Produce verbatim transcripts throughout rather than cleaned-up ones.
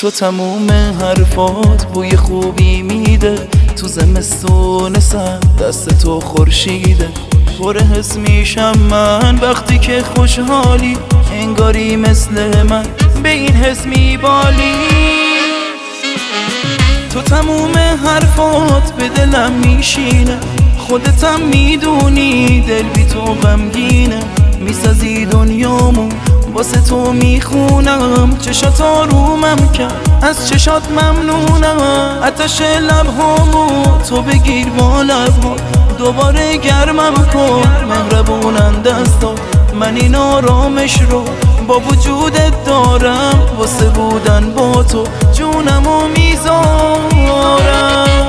تو تموم حرفات بوی خوبی میده، تو زمستون سر دست تو خورشیده. پر حس میشم من وقتی که خوشحالی، انگاری مثل من به این حس میبالی. تو تموم حرفات به دلم میشینه، خودتم میدونی دل بی تو غمگینه. میسازی دنیامو واسه تو میخونم، چشات آرومم کرد از چشات ممنونم. آتش لبهامو تو بگیر با لبها، دوباره گرمم کن مهربونن دستا. من این آرامش رو با وجودت دارم، واسه بودن با تو جونمو میذارم.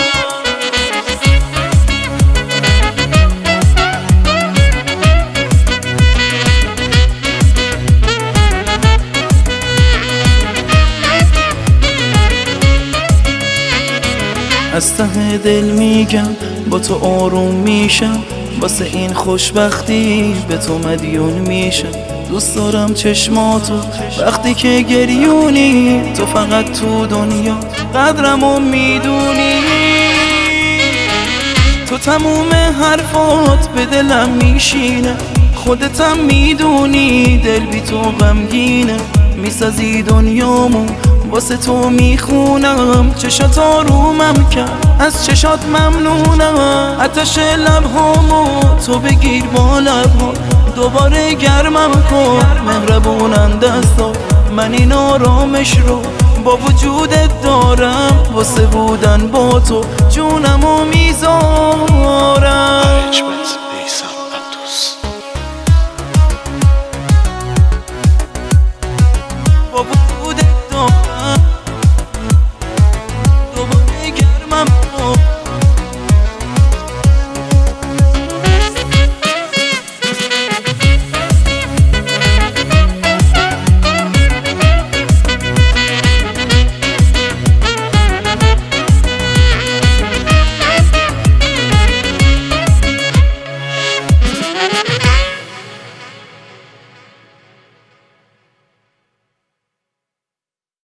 از ته دل میگم با تو آروم میشم، واسه این خوشبختی به تو مدیون میشم. دوست دارم چشماتو وقتی که گریونی، تو فقط تو دنیا قدرمو میدونی. تو تموم حرفات به دلم میشینه، خودتم میدونی دل بی تو غمگینه. میسازی دنیامو واسه تو میخونم، چشات آرومم کرد از چشات ممنونم. آتش لبهامو تو بگیر با لبها، دوباره گرمم کن مهربونن دستا. من این آرامش رو با وجودت دارم، واسه بودن با تو جونمو میذارم.